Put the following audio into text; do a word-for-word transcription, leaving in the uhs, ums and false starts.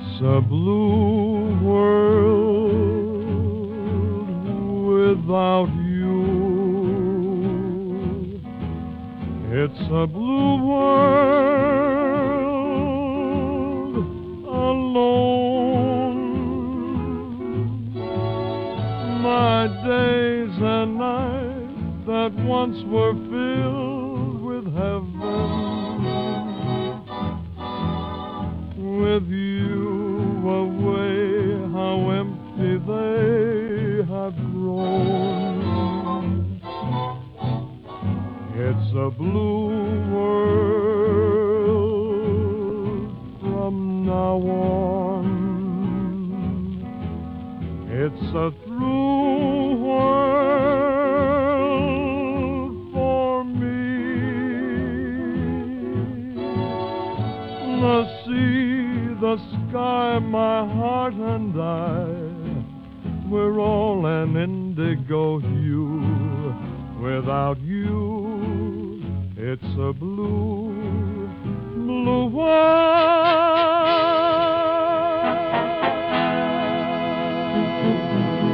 It's a blue world without you. It's a blue world alone. My days and nights that once were filled with heaven, with you away, how empty they have grown. It's a blue world from now on. It's a through world for me. The sea, the sky, my heart and I, we're all an indigo hue. Without you, it's a blue, blue world.